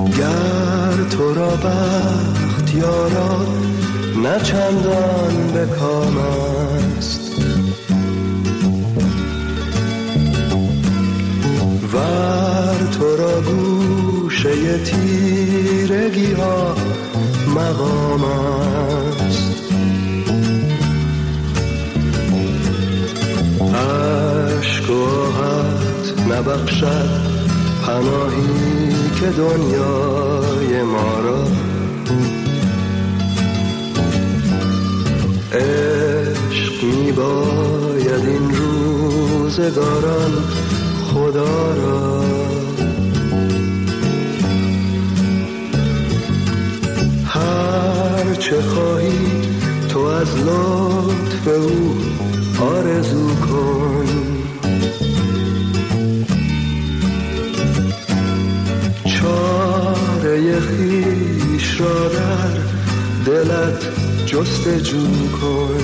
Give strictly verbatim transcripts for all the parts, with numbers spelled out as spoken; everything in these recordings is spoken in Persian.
گر تو را بخت یارا نه چندان به کام است، ور تو را گوشه تیرگی ها مقام است. عشق و آهت نبخشد پناهی که دنیای ما را، عشق می باید این روزگاران خدا را. هر چه خواهی تو از لطف او آرزو کن، چاره خویش را در دلت جستجو کن.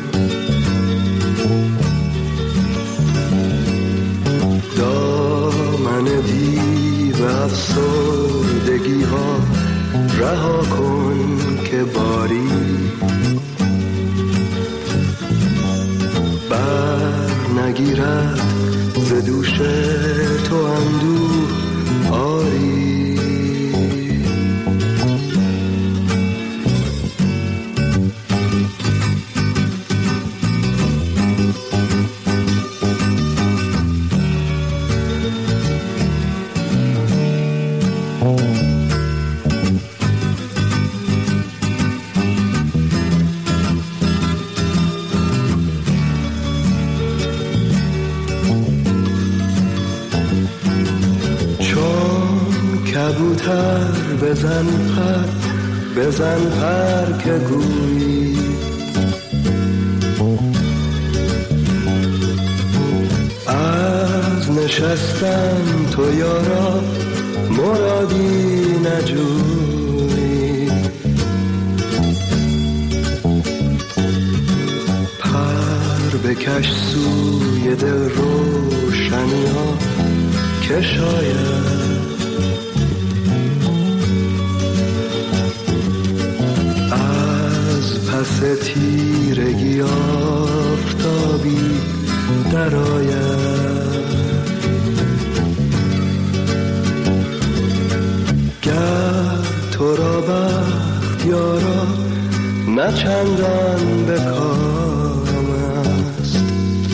دامن دیو افسردگی ها رها کن که باری بر نگیرد ز دوش تو اندوه آری. کبوتر بزن پر بزن پر که گویی، از نشستن تو یارا مرادی نجویی. پر بکش سوی دل روشنی ها که شاید پس تیرگی آفتابی در آید. گر تو را بخت یارا نه چندان به کام است،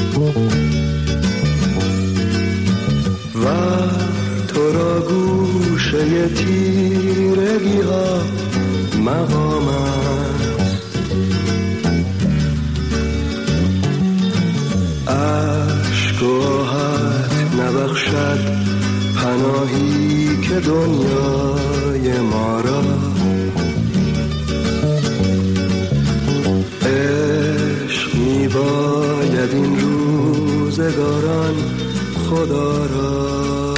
و تو را گوشه تیرگی ها مقام است. عشق و آهت نبخشد پناهی که دنیای ما را، عشق می باید این روزگاران خدا را.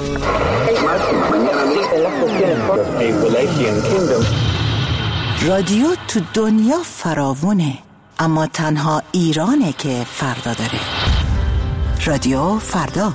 رادیو تو دنیا فراوونه، اما تنها ایرانه که فردا داره. رادیو فردا.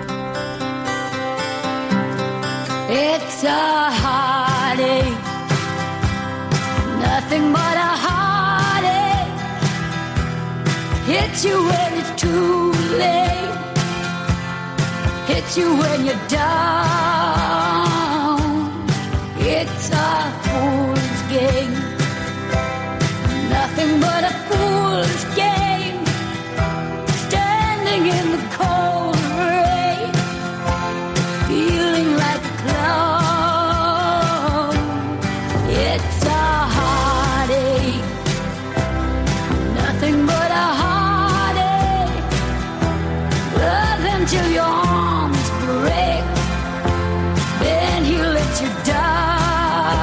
It's a heartache, nothing but a heartache. Hits you when it's too late, hits you when you're down. It's a fool's game, nothing but a fool's game. Standing in the cold rain, feeling like a clown. It's a heartache, nothing but a heartache. Love until your arms break, then he'll let you die.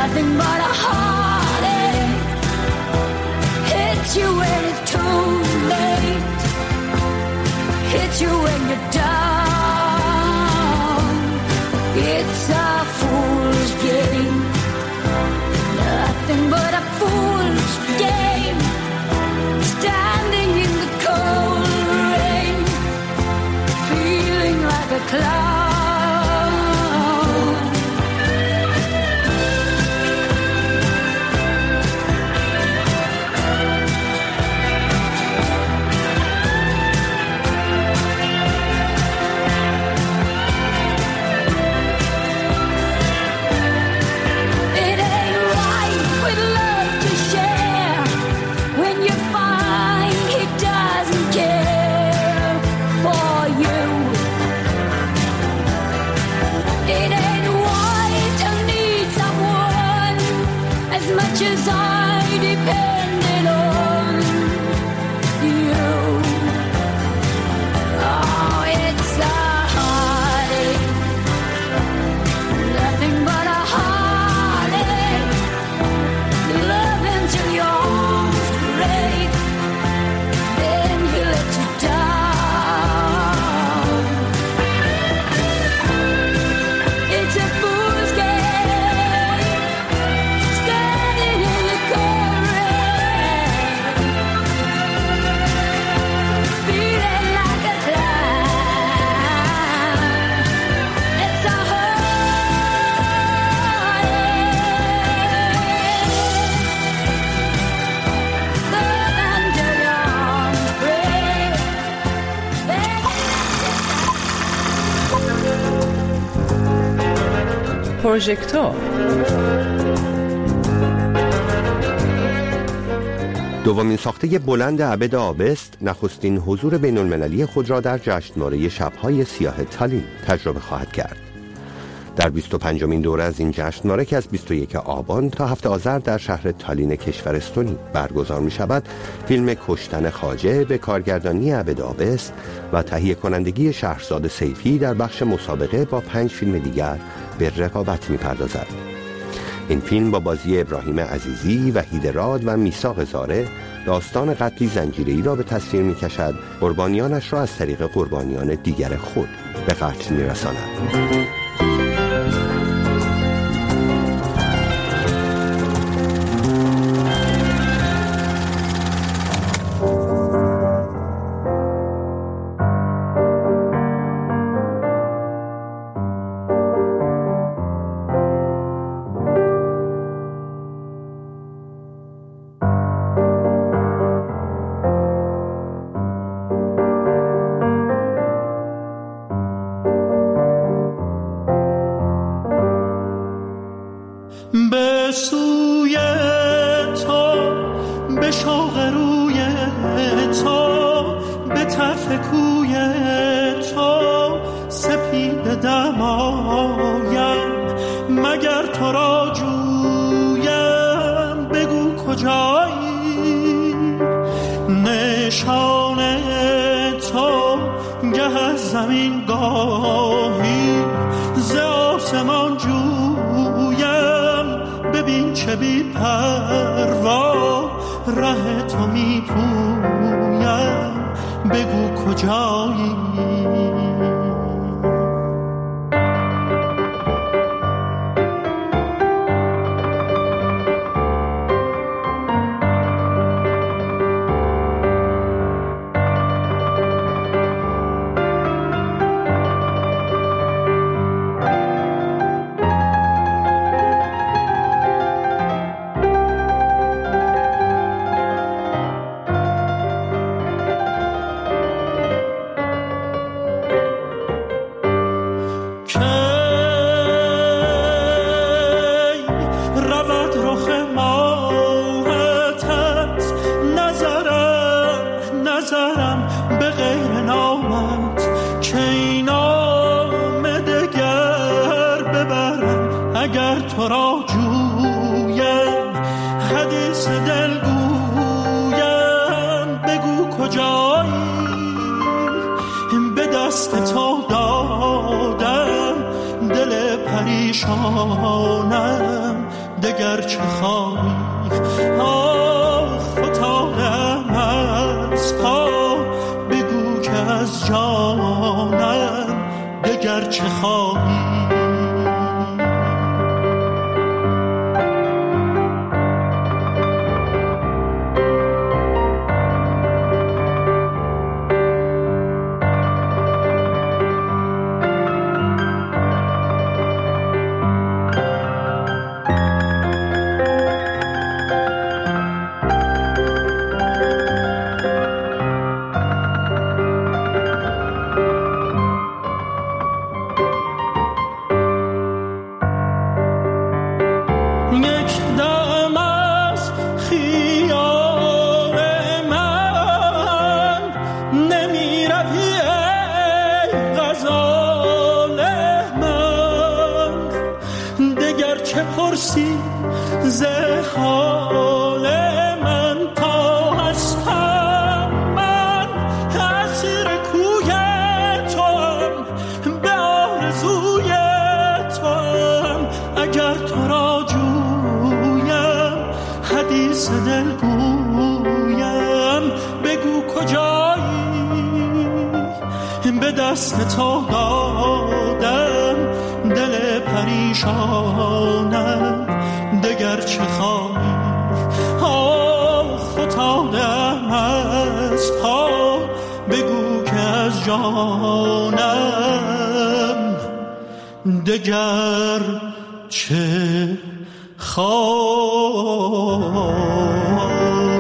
nothing but a heartache. Hits you when it's too late. Hits you when you're down. It's a fool's game. Nothing but a fool's game. Standing in the cold rain, feeling like a clown. As I depended on you. Oh, it's a heartache. Nothing but a heartache. Love until your arms break. Then he let you down. It's a fool's game. Standing in the cold rain, feeling like a clown. It's a heartache. Love until your arms break. پروژکتور. دومین ساخته بلند عبد آبست نخستین حضور بین المللی خود را در جشنواره شب‌های سیاه تالین تجربه خواهد کرد. در بیست و پنجمین دوره از این جشنواره که از بیست و یکم آبان تا هفتم آذر در شهر تالین کشور استونی برگزار می شود، فیلم کشتن خواجه به کارگردانی عبد آبست و تهیه کنندگی شهرزاد سیفی در بخش مسابقه با پنج فیلم دیگر به رقابت می پردازد. این فیلم با بازی ابراهیم عزیزی، وحید راد و میثاق زاره داستان قتلی زنجیره‌ای را به تصویر می کشد، قربانیانش را از طریق قربانیان دیگر خود به قتل می رساند. به سوی تو، به شوق روی تو، به طرف کوی تو سپید دمایم، مگر تو را جویم بگو کجایی. نشان تو گه از زمین گاهی ز آسمان جویم، ببین چه بی پروا ره تو می پویم، بگو کجایی. دگر چه خواهی. آه فتادم از پا، بگو که از جانم دگر چه خواهی. دست تو دادم دل پریشانم دگر چه خواهی. آه فتادم از پا بگو که از جانم دگر چه خواهی.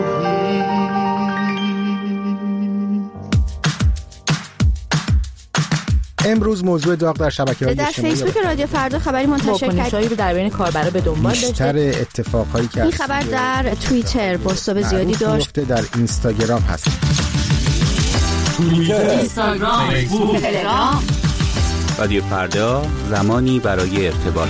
امروز موضوع داغ در شبکه‌های در فیسبوک رادیو فردا خبری منتشر واکنش‌هایی رو درباره کاربرا به دنبال داشته. بیشتر اتفاقایی که این خبر در توییتر بازتاب زیادی داشت. در اینستاگرام هست. توییتر، اینستاگرام، فیسبوک، تلگرام. رادیو فردا، زمانی برای ارتباط.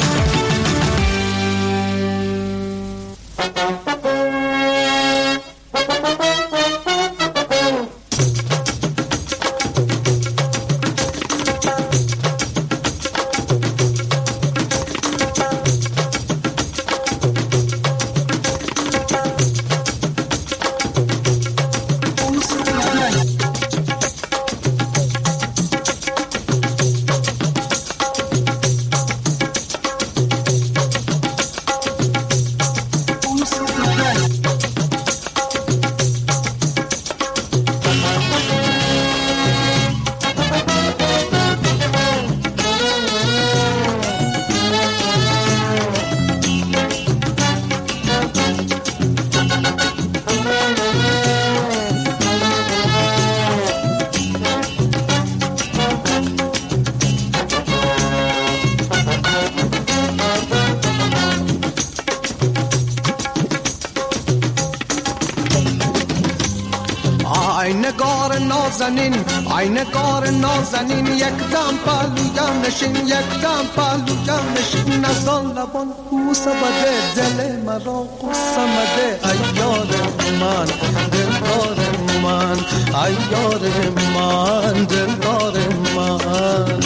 ای نگار نازنین یک دم پهلویم نشین یک دم پهلویم نشین نزان لبان بوسه بده دل مرا قصه مده ای یار من دلدار من ای یار من دلدار من.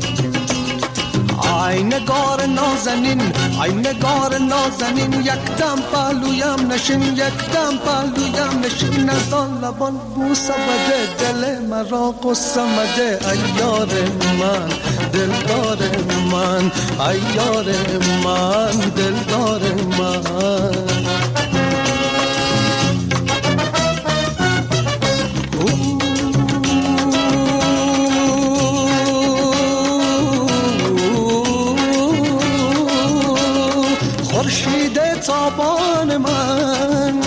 ای نگار نازنین ای نگار نازنین یک دم پهلویم نشین یک دم پهلویم نشین نزان لبان بوسه بده دل مرا قصه مده ای یار من دلدار من ای یار من دلدار من. خورشید تابان من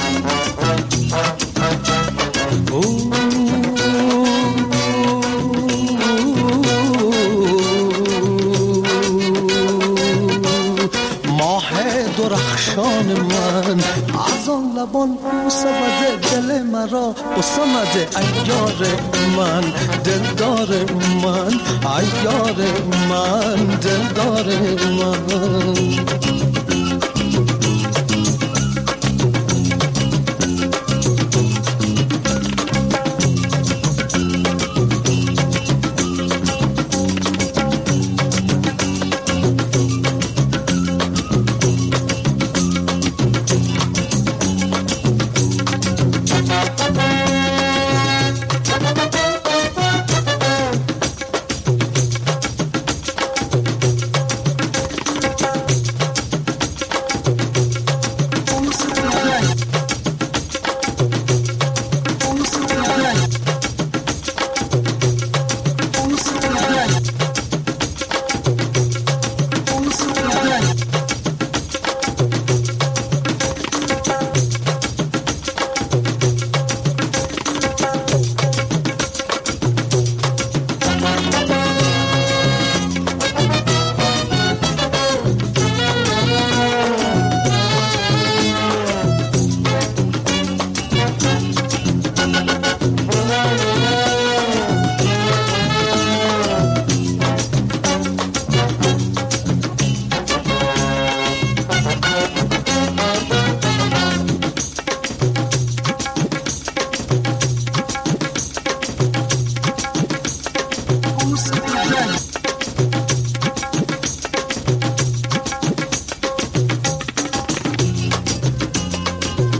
ماه درخشان من از آن لبان بوسه بده دل مرا قصه مده ای یار من دلدار من ای یار من دلدار من.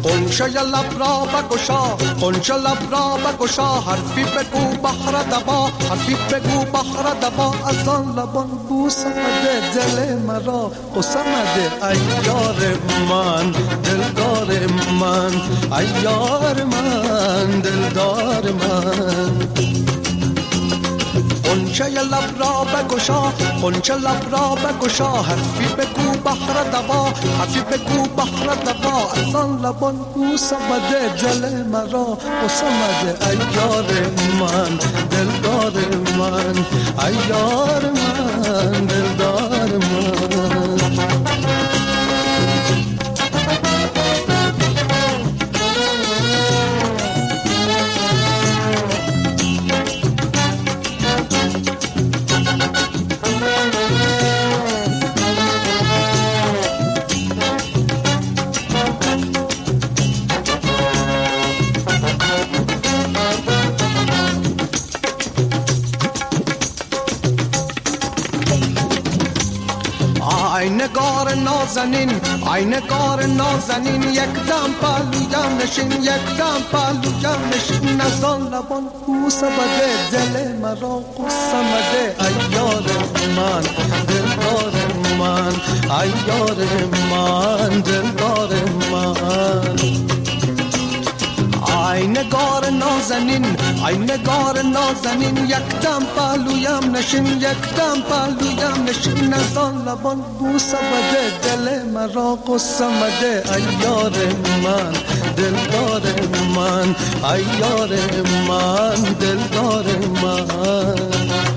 قنچه لب را بگشا قنچه لب را بگشا حرفی بگو بحر دبا حرفی بگو بحر دبا از آن لبان بوسه مده دل مرا قصه مده ای یار من دلدار من ای یار من دلدار من قنچه لب را بگشا قنچه لب را بگشا حرفی بگو بحر دوا حرفی بگو بحر دوا از آن لبان بوسه بده دل مرا قصه مده ای یار من دلدار من ای یار من دلدار من نگار نازنین ای نگار نازنین یک دم پهلویم نشین یک دم پهلویم نشین از آن لبان بوسه بده دل مرا قصه مده ای یار من دلدار من ای یار من دلدار من ای نگار نازنین ای نگار نازنین یک دم پهلویم نشین یک دم پهلویم نشین از آن لبان بوسه بده دل مرا قصه مده ای یار من دلدار من ای یار من دلدار من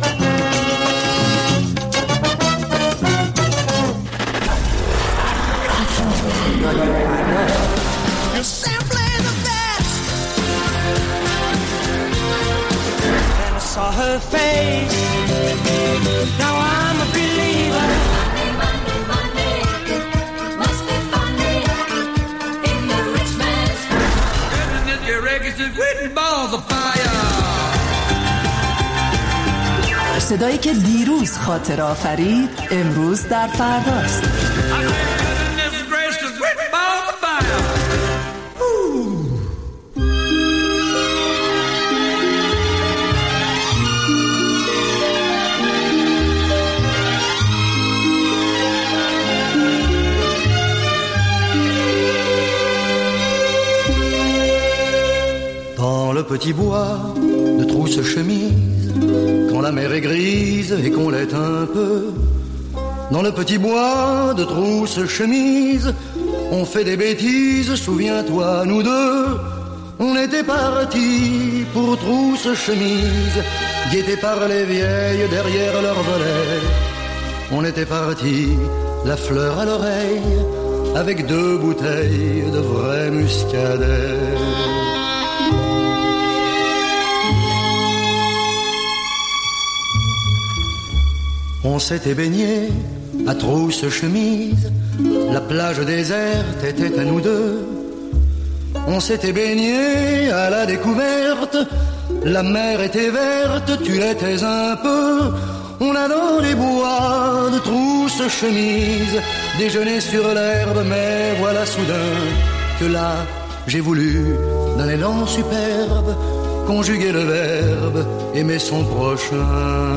Saw her face. Now I'm a believer. Monday, Monday, Monday, must be funny in the rich man's Goodness, if your eggs is written balls of fire. صدایی که دیروز خاطر آفرید امروز در فرداست. Dans le petit bois de trousse-chemise, quand la mer est grise et qu'on l'est un peu, dans le petit bois de trousse-chemise, on fait des bêtises, souviens-toi, nous deux, on était partis pour trousse-chemise, guettés par les vieilles derrière leur volet. On était partis, la fleur à l'oreille, avec deux bouteilles de vrai muscadet. On s'était baigné à trousse-chemise, la plage déserte était à nous deux. On s'était baigné à la découverte, la mer était verte, tu l'étais un peu. On a dans les bois de trousse-chemise déjeuné sur l'herbe, mais voilà soudain que là, j'ai voulu, d'un élan superbe, conjuguer le verbe, aimer son prochain.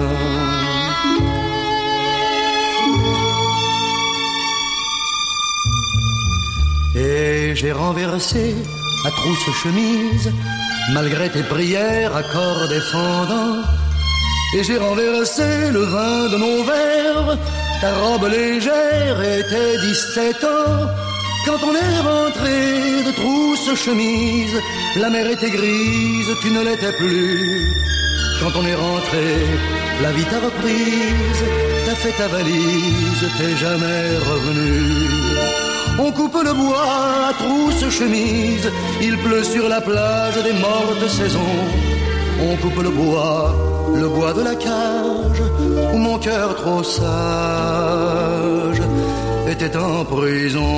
Et j'ai renversé à trousse-chemise, malgré tes prières à corps défendant. Et j'ai renversé le vin de nos verres, ta robe légère était dix-sept ans. Quand on est rentré de trousse-chemise, la mer était grise, tu ne l'étais plus. Quand on est rentré, la vie t'a reprise, t'as fait ta valise, t'es jamais revenu. On coupe le bois à trousse-chemise, il pleut sur la plage des mortes saisons. On coupe le bois, le bois de la cage, où mon cœur trop sage était en prison.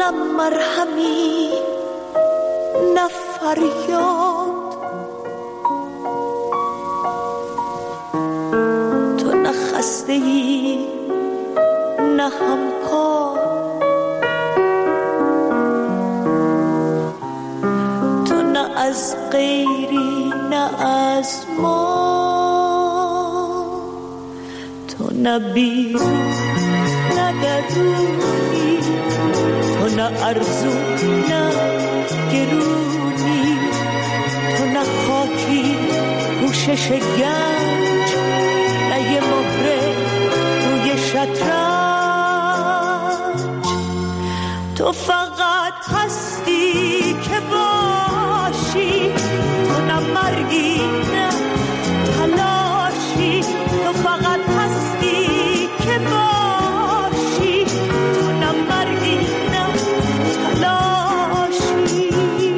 نه مرهمی نه فریاد، تو نه خسته ای نه همپا، تو نه از غیری نه از ما، تو نه بیرون نه درونی، تو نه ارزو نه گرونی، تو نه خاکی پوشش گنج، نه یه مهره روی شطرنج، تو فقط هستی که باشی، تو نه مرگی نه تلاشی، تو فقط هستی که باشی، تو نه مرگی نه تلاشی.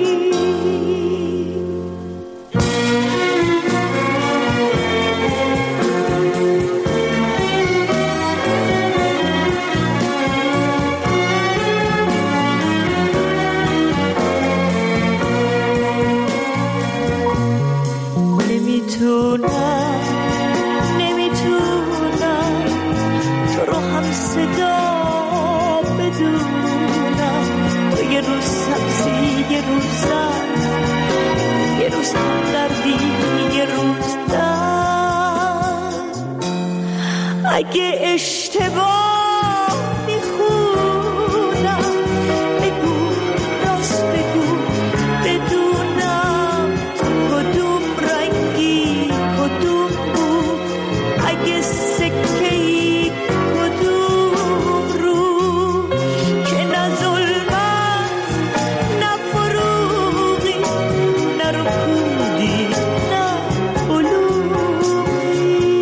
نمیتونم نمیتونم تو رو هم صدا بدونم، تو یه روز سبزی یه روز زن، یه روز هم دردی یه روز درد، اگه اشتباه میخونم بگو راست بگو بدونم تو کدوم رنگی کدوم بود، اگه سکه‌ای کدوم رو، که نه ظلمت نه فروغی نه رکودی نه بلوغی،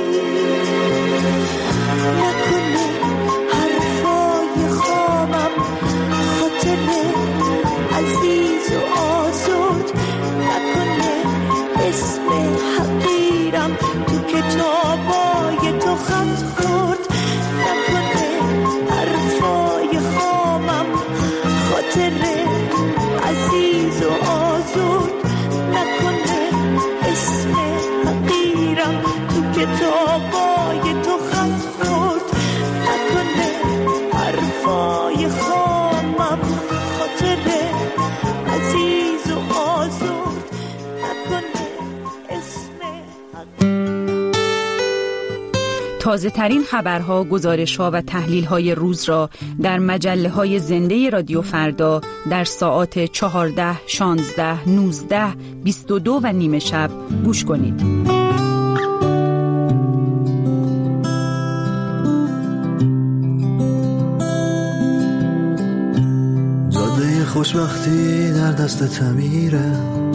نکنه حرفای خامم خاطره عزیز و آزاد، نکنه اسم حقیرم تو کتابای تو خط خورد، نکنه حرفای خامم خاطره عزیز و آزاد، نکنه اسم حقیرم تو کتابای تو خط خورد، نکنه حرفای خامم خاطره عزیز و آزاد، نکنه اسم تازه ترین خبرها، گزارش‌ها و تحلیل‌های روز را در مجله‌های زنده رادیو فردا در ساعات چهارده، شانزده، نوزده، بیست و دو و نیمه شب گوش کنید. زاده خوشبختی در دست تمیره،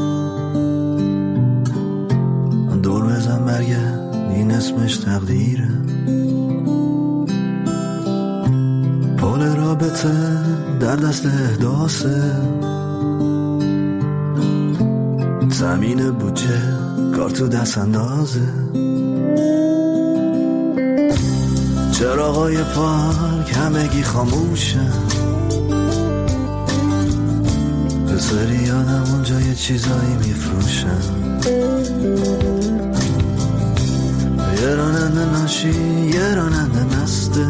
دور بزن برگرد این اسمش تقدیره، پول رابطه در دست احداثه، زمین بودجه کار تو دست اندازه، چراغای پارک همگی خاموشن، پسری یادم اونجا یه چیزایی میفروشن، یه راننده ناشی یه راننده مسته،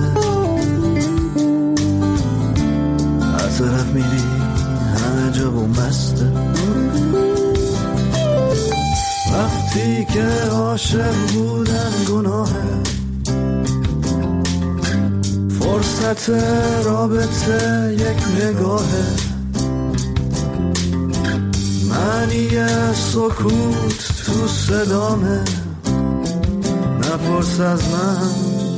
هر طرف میری همه جا بومبسته، وقتی که عاشق بودن گناهه، فرصت رابطه یک نگاهه، معنی سکوت تو صدامه، نپرس از من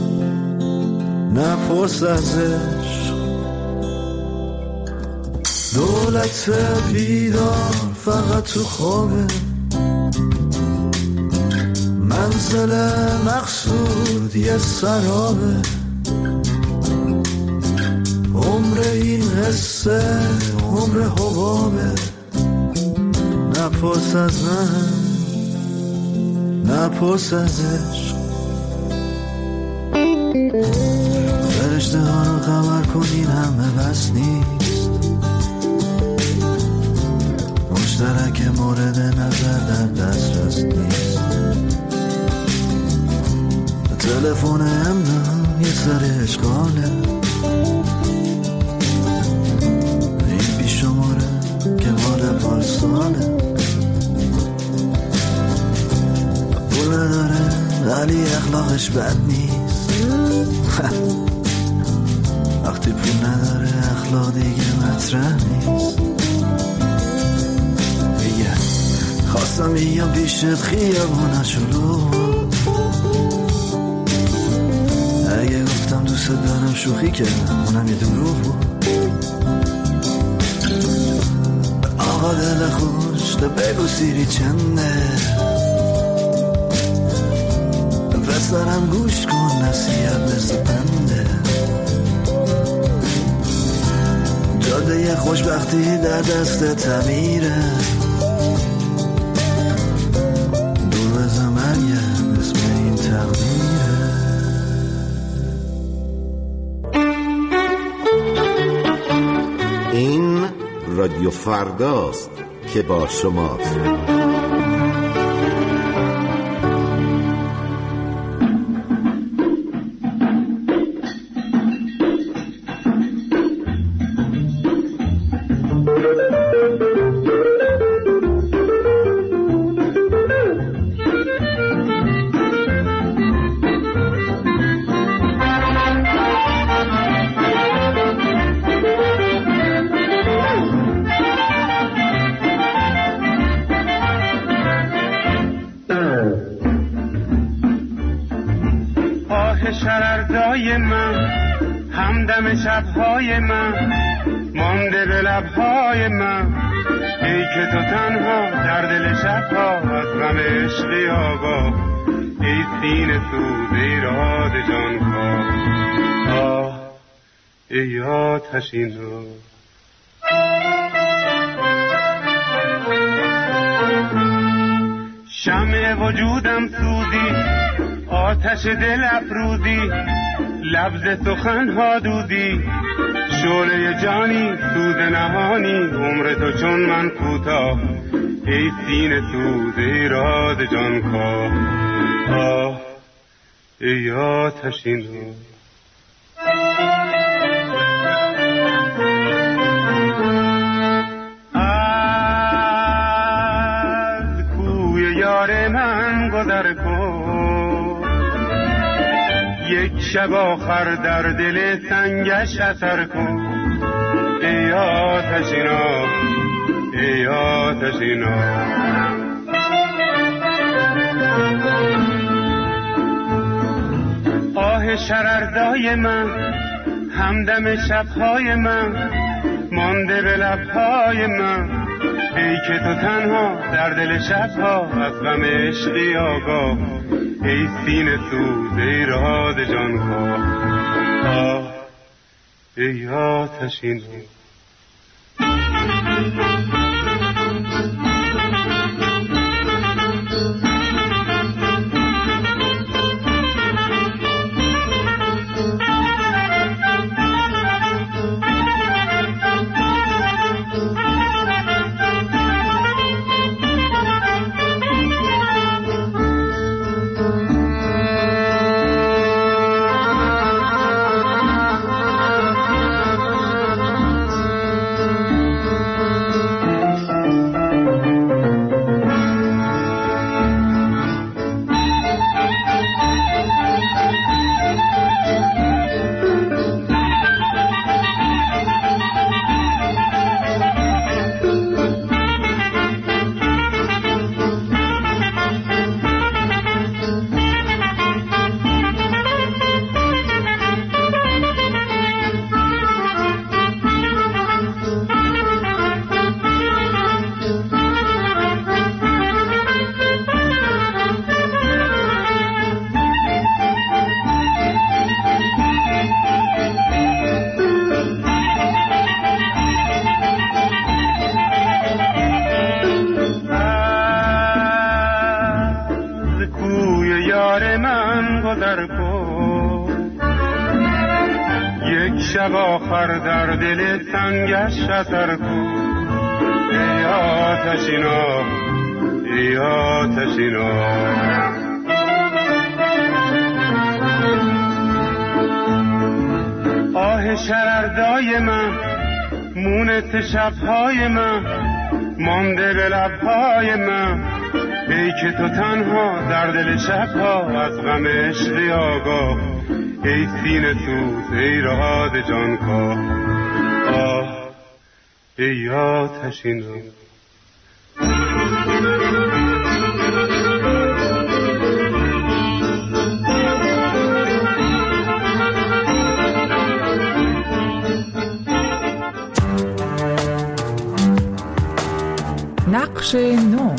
نپرس از عشق، دولت بیدار فقط تو خوابه، منزل مقصود یه سرابه، عمر این حسه عمر حبابه، نپرس از من نپرس از عشق، فرشته ها رو خبر کنین همه بس نیست، مشترک مورد نظر در دسترس نیست. تلفن امنا یه سر اشغاله، این بی شماره که مال پارساله. پول نداره ولی اخلاقش بد نیست. وقتی پول نداره اخلاق دیگه مطرح نیست. میگه خواستم بیام پیشت خیابونا شلوغ، اگه گفتم دوست دارم شوخی کردم اونم یه دروغ بود. آقا دل خوش تو بگو سیری چنده، پسرم گوش کن نصیحت مثل پنده. جاده خوشبختی در دست تعمیره، دور بزن مریم اسم این تقدیره. این رادیو فرداست که با شماست. شرردای من همدم شبهای من مانده به لبهای من، ای که تو تنها در دل شبها از غم عشقی آگاه، ای سینه سوز ایراد جان خواه. آه ای آتشین رو شمع وجودم سوزی، آتش دل افروزی، لبز سخنها دودی، شعله جانی سوز نهانی، عمر تو چون من کوتاه، ای سینه سوز ایراد جان خواه. آه ای آتشین رو از کوی یار من گذر کن، یک شب آخر در دل سنگش اثر کن، ای آتشینا ای آتشینا. آه شرردای من همدم شبهای من مانده به لبهای من، ای که تو تنها در دل شبها از غم عشقی آگاه، ای سینه سوز ایراد جان خواه. آه ای آتشین شب آخر در دل سنگش اثر کن، ای آتشین آب ای آتشین آب آه شرردای من مونت شبهای من مانده به لبهای من ای که تو تنها در دل شبها از غم عشقی آگاه ای سینه سوز ای رهاد جانکاه آه ای آتشین نقش نو.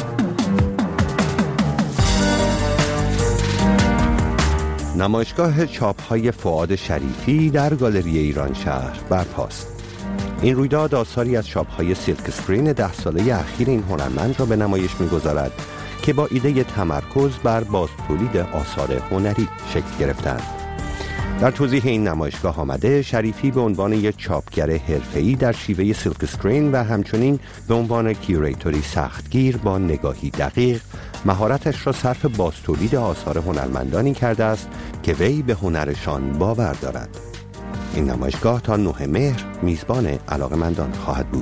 نمایشگاه چاپ‌های فؤاد شریفی در گالری ایران شهر برپاست. این رویداد آثاری از چاپ‌های سیلک اسکرین ده ساله اخیر این هنرمند را به نمایش می‌گذارد که با ایده تمرکز بر بازتولید آثار هنری شکل گرفتند. در توضیح این نمایشگاه آمده شریفی به عنوان یک چاپگر حرفه‌ای در شیوه سیلک اسکرین و همچنین به عنوان کیوریتوری سختگیر با نگاهی دقیق مهارتش را صرف بازتولید آثار هنرمندانی کرده است که وی به هنرشان باور دارد. این نمایشگاه تا نه مهر میزبان علاقه‌مندان خواهد بود.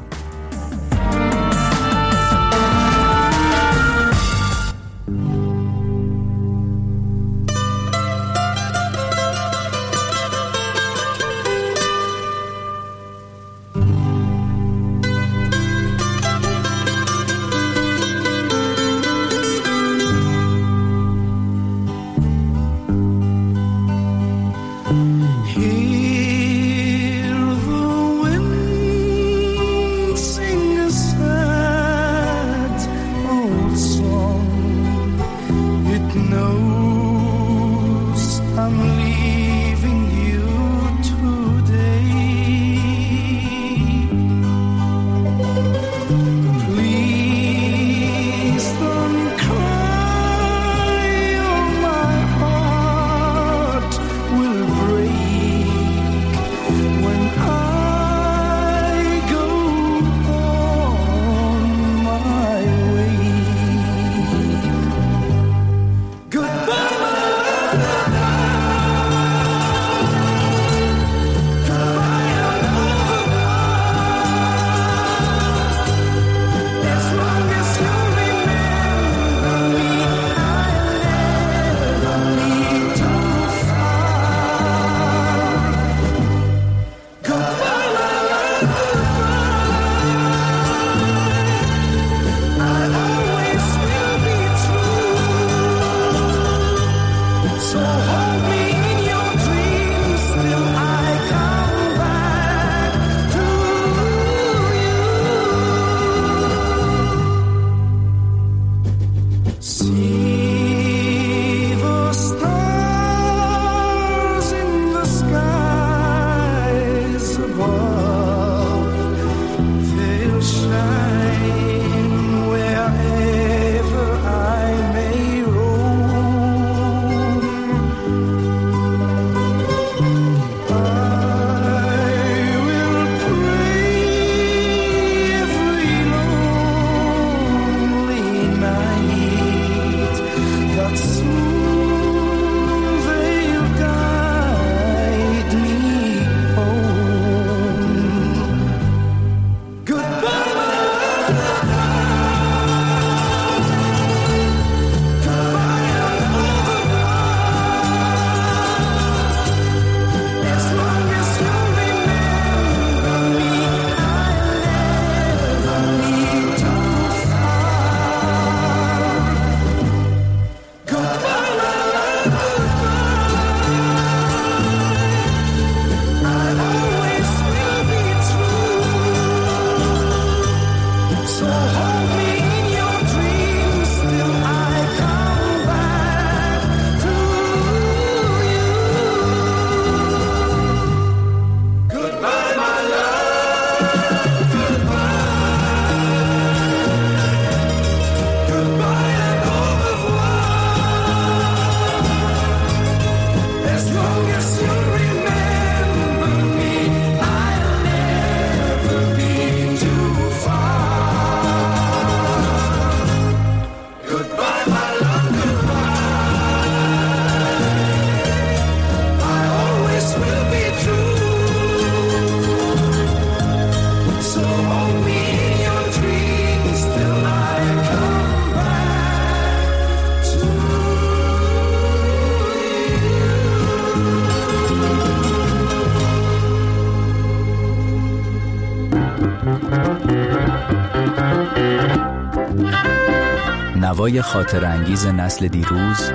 نوای خاطر انگیز نسل دیروز،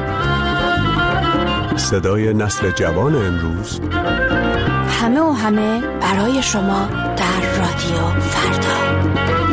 صدای نسل جوان امروز، همه و همه برای شما در رادیو فردا.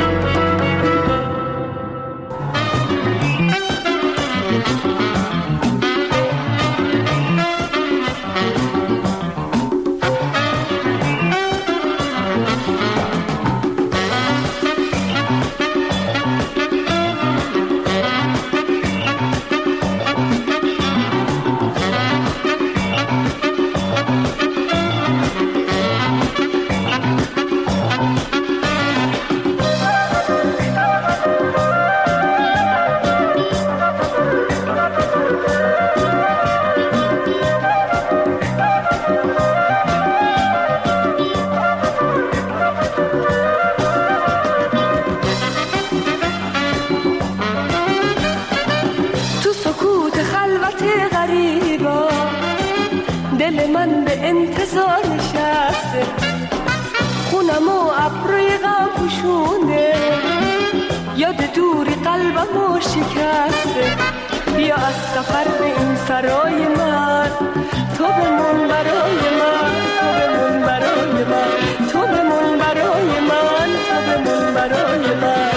دل من به انتظار نشسته، خونم و ابروی غم پوشونده، یاد دوری قلبم شکسته. بیا از سفر به این سرای من، تو بمون برای من، تو بمون برای من، تو بمون برای من، تو بمون برای من.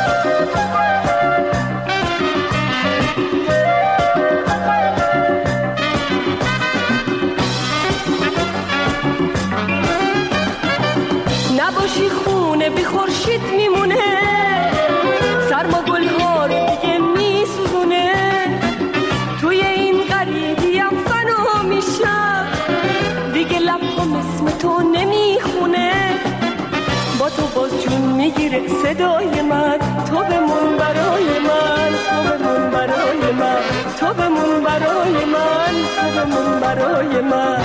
نباشی خونه بی خورشید میمونه، سرما گل‌ها رو دیگه میسوزونه، توی این غریبیم فنا میشم، دیگه لب‌هام اسم تو نمیخونه، با تو باز جون میگیره صدای من، تو بمون برای من، تو بمون برای من، تو بمون برای من، تو بمون برای من.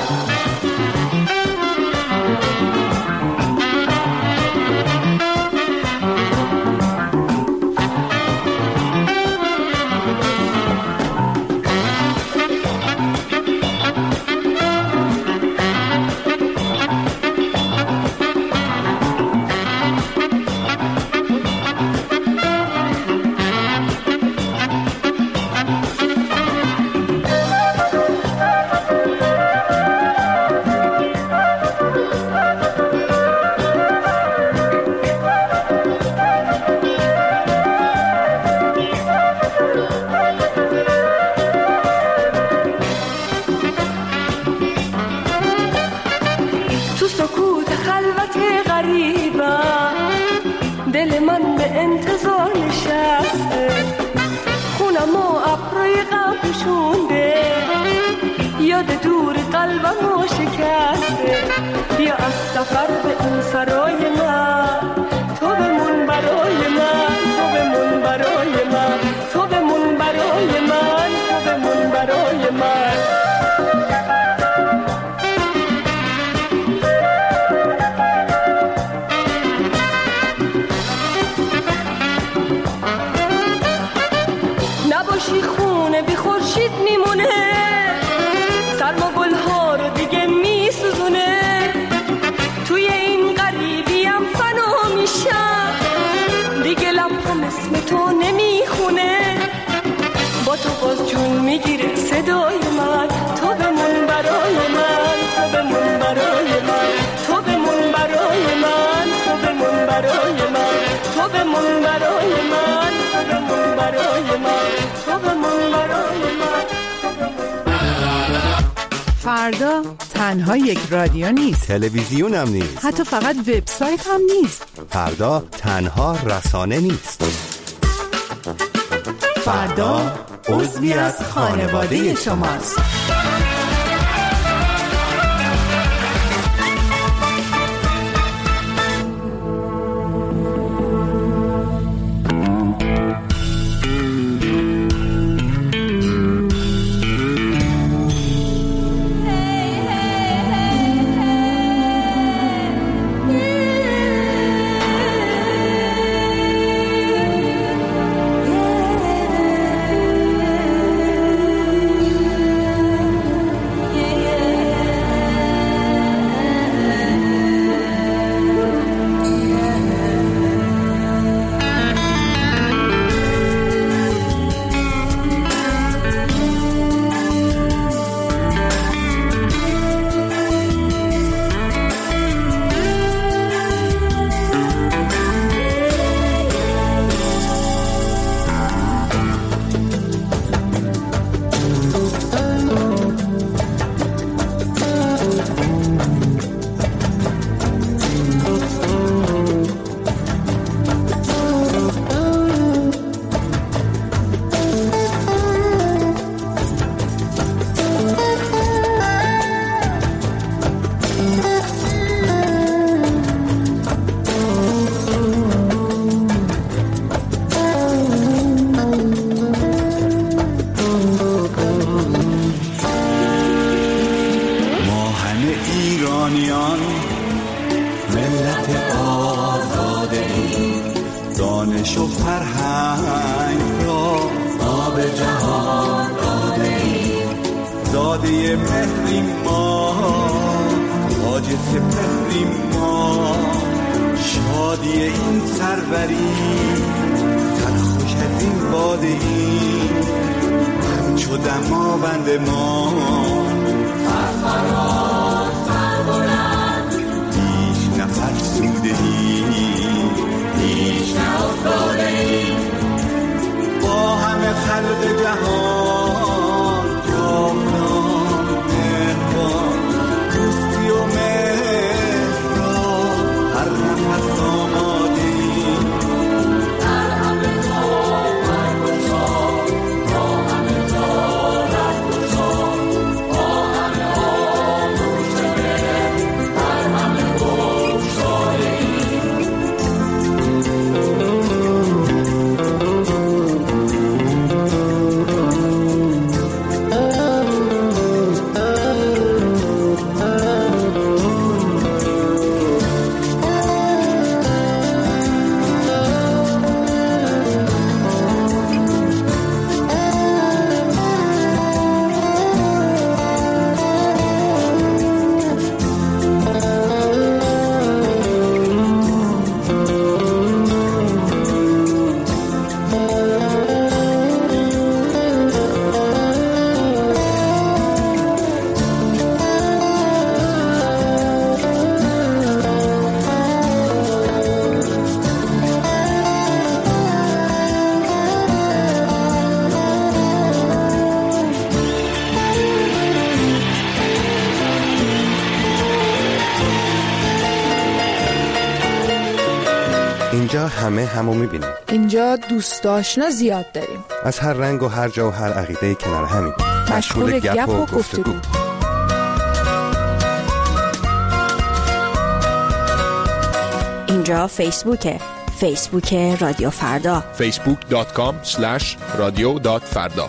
دل من به انتظار نشسته، خونم و ابروی غم پوشونده، یاد دور قلبم شکسته. بیا از سفر به این سرای من، تو بمون برای من، تو بمون برای من، تو بمون برای من، تو بمون برای من. نباشی خونه بی خورشید میمونه، سرما گل‌ها رو دیگه میسوزونه، توی این غریبیم فنا میشم، دیگه لب‌هام اسم تو نمیخونه، با تو باز جون میگیره صدای من، تو بمون برای من، تو بمون برای من، تو بمون برای من، تو بمون برای من، تو بمون برای من، تو بمون برای من، تو بمون برای من. فردا تنها یک رادیو نیست، تلویزیون هم نیست، حتی فقط وبسایت هم نیست. فردا تنها رسانه نیست، فردا عضوی از خانواده شماست. ایرانیان ملت آزاده ایم، دانش و فرهنگ را ما به جهان داده ایم. زاده مهریم ما، تاج سپهریم ما، شادی این سروری تر خوش از این باده ایم. همچو دماوند ما سرفراز سربلند، هیچ نفرسوده ایم، هیچ ناافتاده ایم. با همه خلق جهان جاودان مهربان، دوستی و مهر را هر نفس آماده ایم. در همه جا برگشا، با همه جا رفتشا، با همه آغوش مهر در همه بگشاده ایم. اینجا همه همو میبینیم. اینجا دوست آشنا زیاد داریم. از هر رنگ و هر جا و هر عقیده کنار همین. مشغول گپ و گفتگو. اینجا فیسبوکه. فیسبوک رادیو فردا. فیسبوک دات کام اسلش رادیو دات فردا.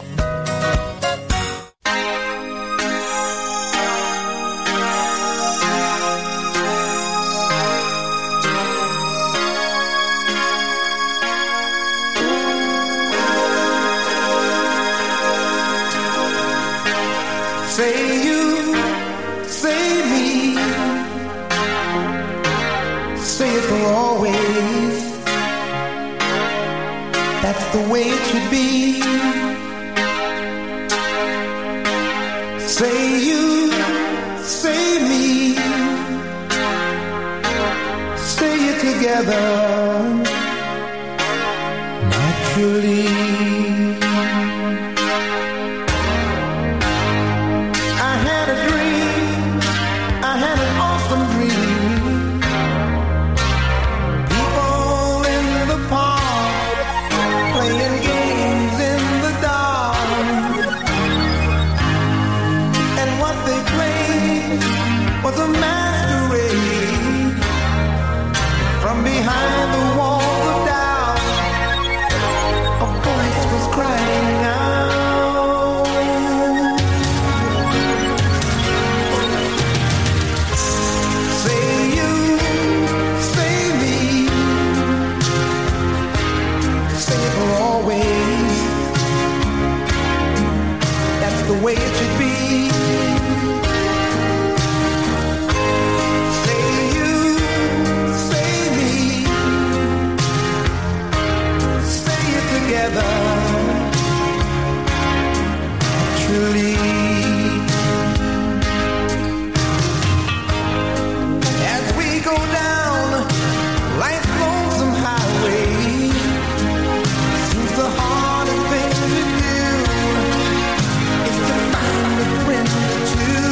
Say you, say me, say it for always. That's the way it should be. Say you, say me, say it together naturally. Was a masquerade from behind the walls of doubt. A voice was crying out. Say you, say me, say it for always. That's the way it should be. Naturally, as we go down life's lonesome highway, seems the hardest thing to do is to find a friend or two.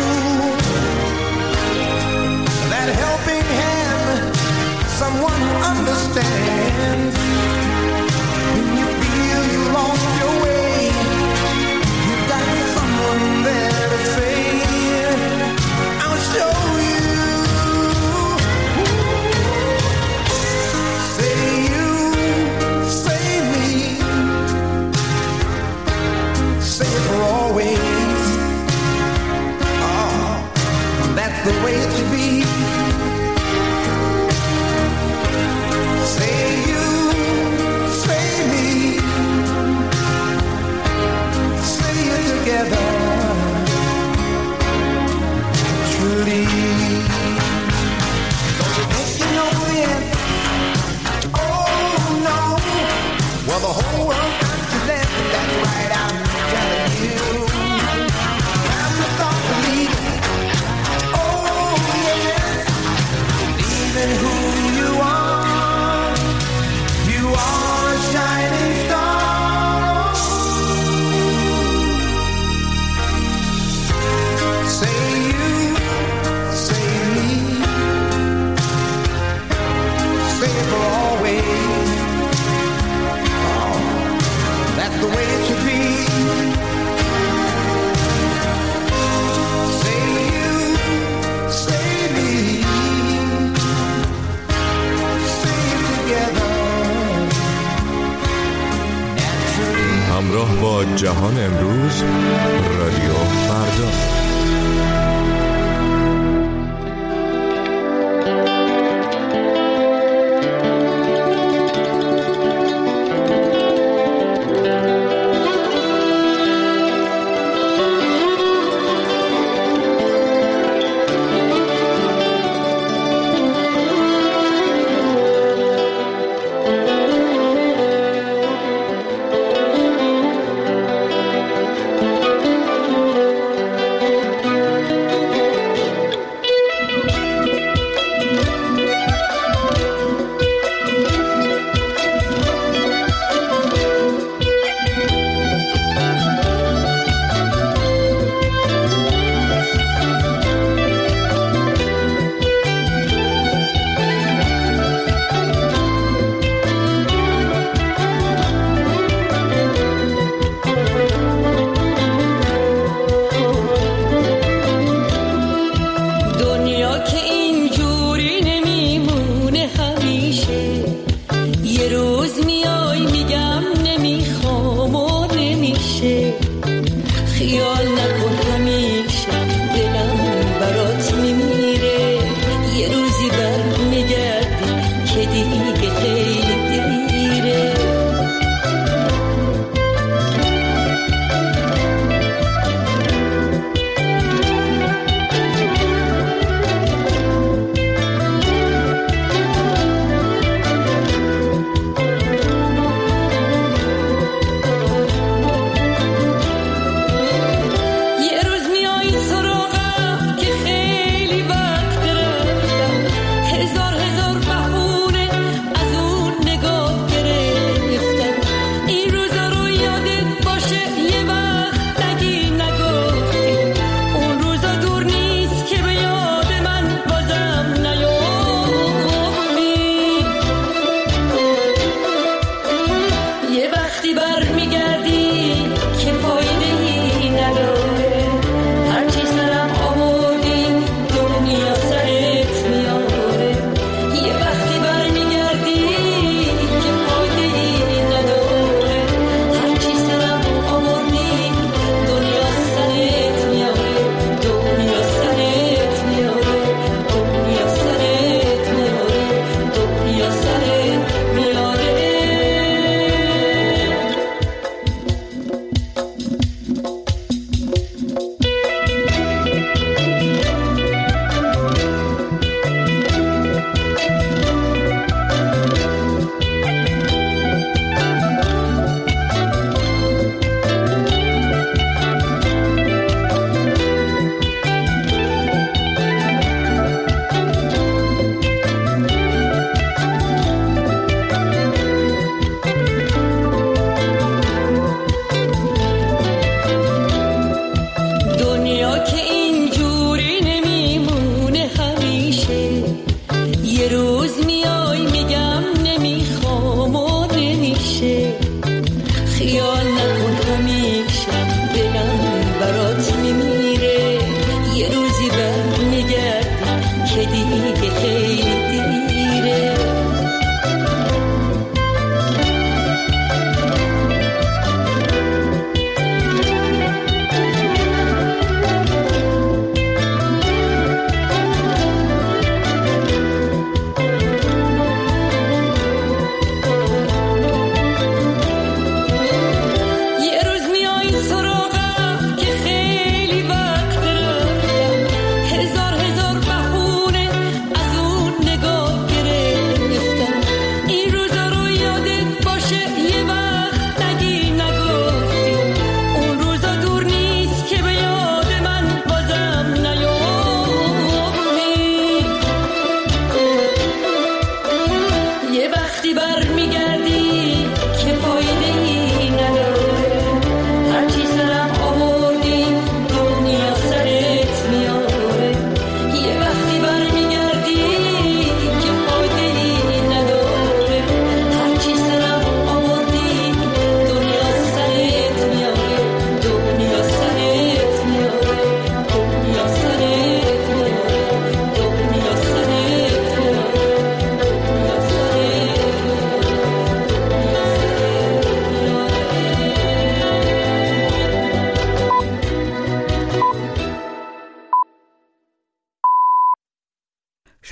That helping hand, someone who understands. When you feel you lost your way, you got someone there to say, I'll show you. Say you, say me, say it for always. Oh, that's the way it should be. Say you, say me, say it together. Truly, don't you think you know the answer? Oh no, well the whole world's got to left. That's right, I'm telling you. Time to start believing. Oh yes, believing who you are. You are a shining star. Say you, say me, say it for always. Oh, that's the way it should be. Say you, say me, say it together. همراه با جهان امروز، رادیو فردا. که دیگه